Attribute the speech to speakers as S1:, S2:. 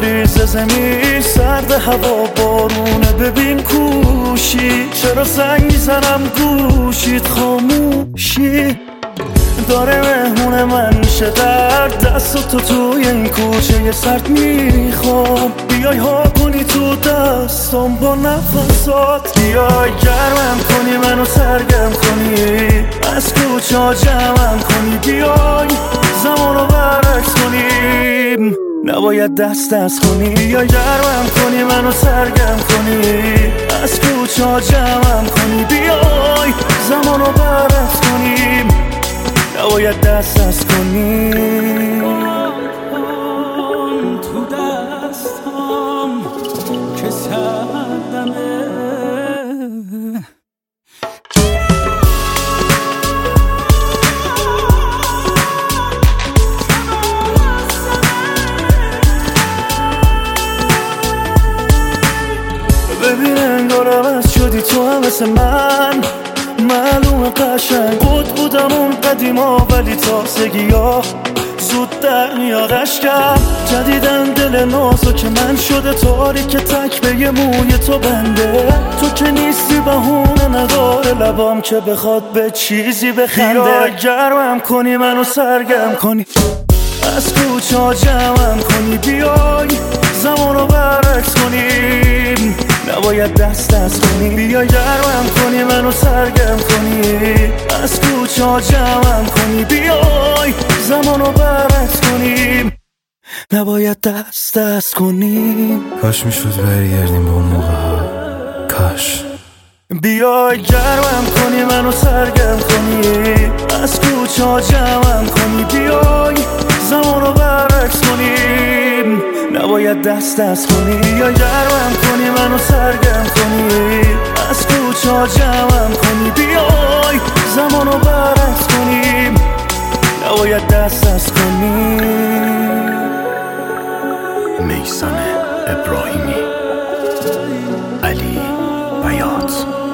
S1: میریزه زمین، سرد هوا بارونه، ببین کوشی چرا زنگ میزنم گوشید خاموشی داره مهمون من میشه در دست تو توی این کوچه سرد میخوام بیای ها کنی تو دستم با نفسات بیای گرمم کنی منو سرگرم کنی از کوچه ها جمعم کنی بیای زمانو برعکس کنیم نباید دست کنی بیای گرمم کنی منو سرگرم کنی از کوچه ها جمعم کنی بیای زمانو برعکس کنیم نباید دست کنی
S2: تو دستم که سردمه
S1: ببین انگار عوض شدی تو هم مثل من معلوم قشنگ بودم اون قدیما ولی تازگی ها زود در میاد اشکم جدیدن دل نازو که من شده تاریک تک به یه موی تو بنده تو که نیستی بهونه نداره لبام که بخواد به چیزی بخنده گرمم کنی منو سرگرم کنی از کوچه ها جمعم کنی بیای زمانو برعکس کنیم نباید دست کنی بیای گرمم کنی منو سرگرم کنی از کوچه ها جمعم کنی بیای زمانو برعکس کنیم نباید دست کنیم
S3: کاش میشد برگردیم به اون موقع ها کاش
S1: بیای گرمم کنی منو سرگرم کنی از کوچه ها جمعم کنی بیای زمانو برعکس کنیم نباید دست کنی بیای گرمم کنی منو سرگرم کنی از کوچه ها جمعم کنی بیای زمانو برعکس کنیم نباید دست کنی
S4: میثم ابراهیمی علی بیات